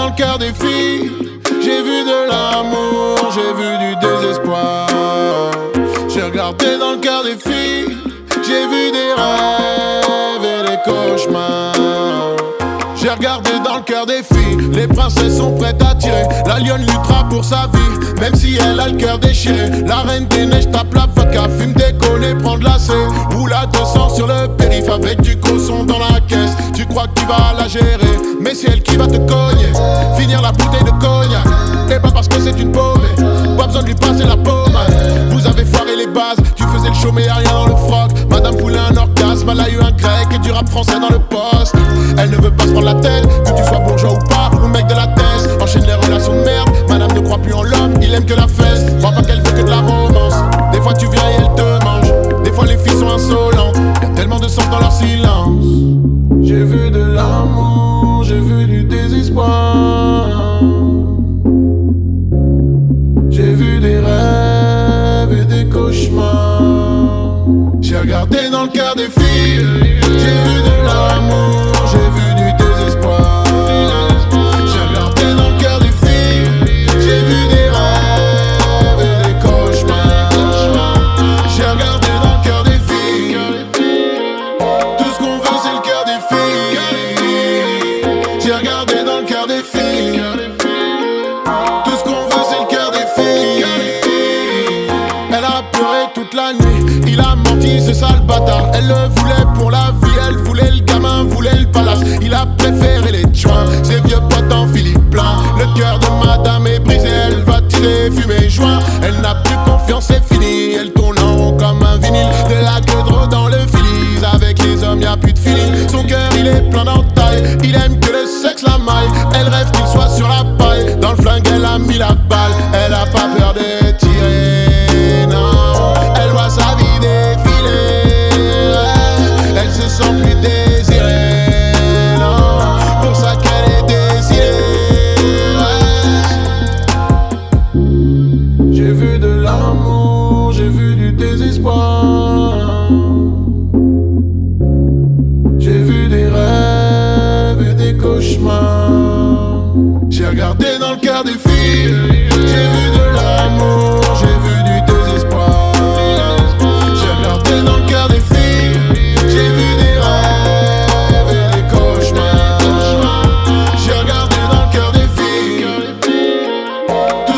dans le cœur des filles. J'ai vu de l'amour, j'ai vu du désespoir. J'ai regardé dans le cœur des filles. J'ai vu des rêves et des cauchemars. J'ai regardé dans le cœur des filles. Les princesses sont prêtes à tirer. La lionne luttera pour sa vie, même si elle a le cœur déchiré. La reine des neiges tape la vodka, fume des collets, prend de la C. Roule à 200 sur le périph' avec du cosson dans la caisse. Tu crois que tu vas la gérer, mais c'est elle qui va te cogner. Finir la bouteille de cognac, et pas parce que c'est une paumée. Pas besoin de lui passer la pommade. Vous avez foiré les bases, tu faisais le show mais y'a rien dans le froc. Madame voulait un orgasme, elle a eu un grec et du rap français dans le poste. Elle ne veut pas se prendre la tête, que tu sois bourgeois ou pas, ou mec de la test. Enchaîne les relations de merde, madame ne croit plus en l'homme, il aime que la fesse. Crois pas qu'elle veut que de la romance. Des fois tu viens et elle te mange, des fois les filles sont insolentes. Y'a tellement de sens dans leur silence. J'ai vu de l'amour, j'ai vu du désespoir. J'ai vu des rêves et des cauchemars. J'ai regardé dans le cœur des filles. J'ai vu de l'amour, j'ai vu du désespoir. J'ai regardé dans le cœur des filles. J'ai vu des rêves et des cauchemars. J'ai regardé dans le cœur des filles. Tout ce qu'on veut c'est le cœur des filles. J'ai regardé dans le cœur des filles. Tout ce qu'on veut c'est le cœur des filles. Elle a pleuré toute la nuit, il a menti, c'est ça le bâtard. Elle le voulait pour la vie, elle voulait le gamin, voulait le palace. Il a préféré les joints, ses vieux potes en Philippe plein. Le cœur de madame est brisé, elle va tirer, fumer, joint. Elle n'a plus confiance, c'est fini, elle tourne en rond comme un vinyle. De la queue de dans le filis, avec les hommes y'a plus de feeling. Son cœur il est plein d'entailles, il aime que le sexe la maille. Elle rêve qu'il soit sur la paille, dans le flingue elle a mis la balle. Elle a pas peur de tirer, non. Elle voit sa vie défiler, elle se sent plus désirée, non. Pour ça qu'elle est désirée. J'ai vu de l'amour, j'ai vu du désespoir. J'ai vu des rêves et des cauchemars. J'ai regardé dans le cœur des filles. J'ai vu de l'amour, j'ai vu du désespoir. J'ai regardé dans le cœur des filles. J'ai vu des rêves et des cauchemars. J'ai regardé dans le cœur des filles.